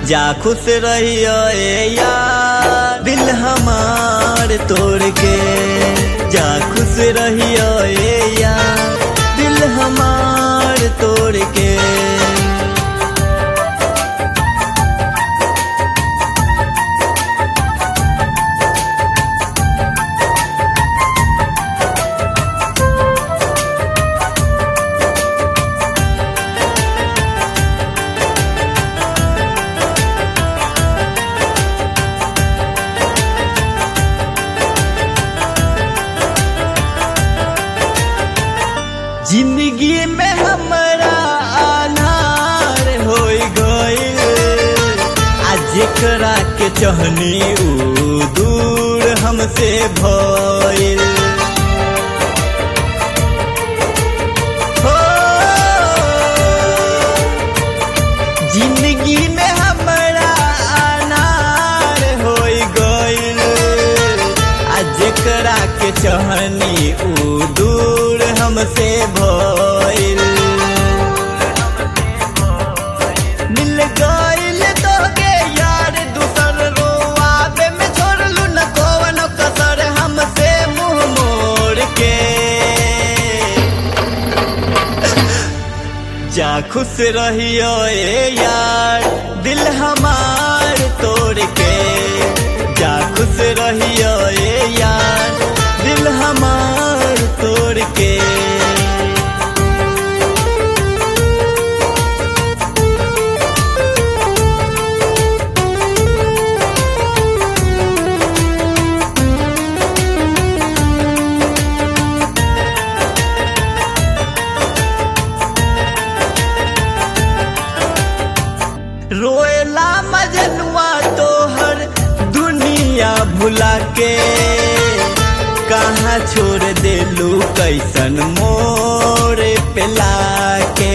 जा खुश रहियो ए यार दिल हमार तोड़ के। जा खुश रहियो ए यार दिल हमार तोड़ के। जिंदगी में हमरा अनार हो गइल, आज जेकरा के चाहनी ऊ दूर हमसे भइल। हो जिंदगी में हमरा अनार हो गइल, आज जेकरा के चाहनी ऊ दूर हमसे भइल। मिल गइल तोके यार दूसर रोआबे में छोड़लू न कौनो कसर हमसे मुंह मोड़ के। जा खुश रहियो ए यार दिल हमार तोड़ के। जा खुश रहियो ए यार दिल हमार तोड़ के। रोएला मजनुआ तोहर दुनिया भुला के। कहाँ छोड़ देलू कैसन मोरे पे लाके।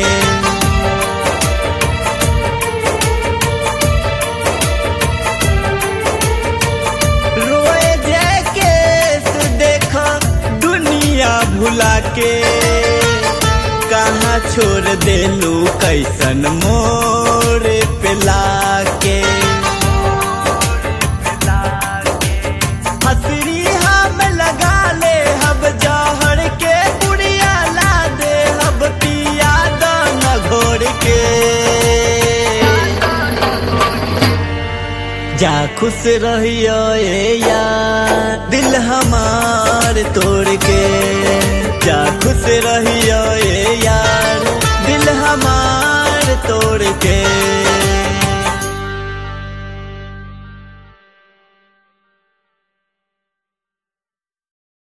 रोए जैके देख दुनिया भुला के। कहाँ छोड़ देलू कैसन मोरे पे लाके। हसरी हम लगा ले हब जहर के पुड़िया ला दे हब पिया दाना घोर के। जा खुश रहियो ए यार दिल हमार तोड़ के। जा खुश रहियो ए यार दिल हमार तोड़ के।